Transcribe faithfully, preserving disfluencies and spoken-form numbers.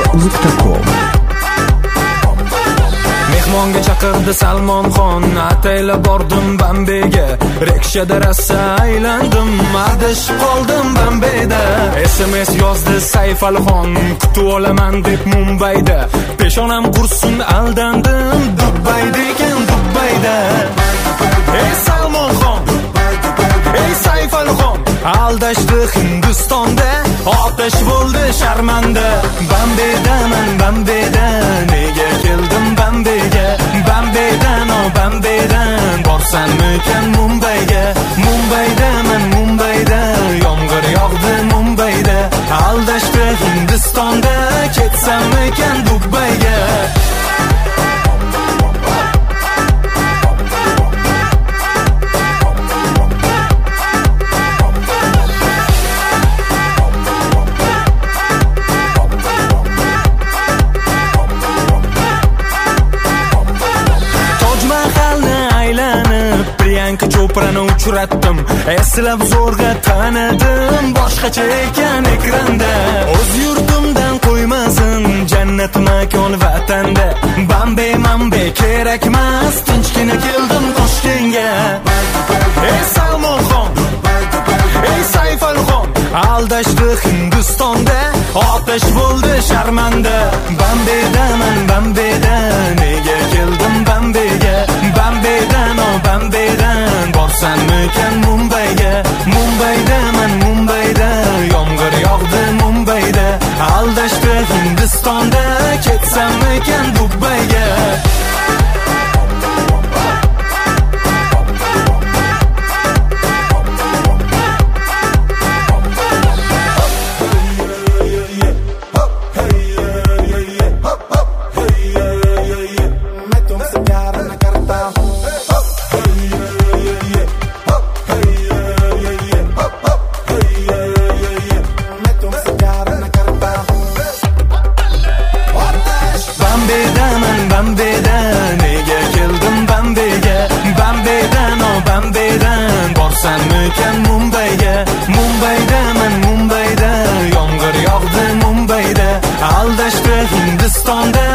nuqta com. Mehmonga chaqirdi Salmon Xon, atayla bordim Bambeyga, rikshada rassa aylandim, adashib qoldim Bambeyda. S M S yozdi Sayfalxon, kutib olaman deb Mumbayda, peshonam qursin aldandim, Dubayda ekan Dubayda. Ey Salmon Xon, ey Sayfalxon, aldashdi Hindistonda, otash bo'ldi sharmanda. Bambeydaman Bambeyda, nega keldim Bambeyga? Bambeydan o Bambeydan borsanmikan Mumbayga? Mumbaydaman Mumbayda, yomg'ir yog'di Mumbayda, aldashdi Hindistonda, ketsammikan Dubayga? Cho'prani uchratdim, eslab zo'rg'a tanidim, boshqacha ekan ekranda. O'z yurtimdan qo'ymasin, jannat makon vatanda. Bambey Mambey kerakmas, tinchgina keldim Toshkentga. Ey Salmon Xon, ey Sayfalxon, aldashdi Hindistonda, otash bo'ldi sharmanda. Bambeydaman Bambeyda, nega keldim Bambeyga? Bambeydan o Bambeydan borsanmikan Mumbayga? Mumbaydaman Mumbayda, yomg'ir yog'di Mumbayda, aldashdi Hindistonda, ketsammikan Dubayga? Bambeyda, nega keldim Bambeyga? Bambeydan o Bambeydan borsanmikan Mumbayga? Mumbaydaman Mumbayda, yomg'ir yog'di Mumbayda, aldashdi Hindistonda,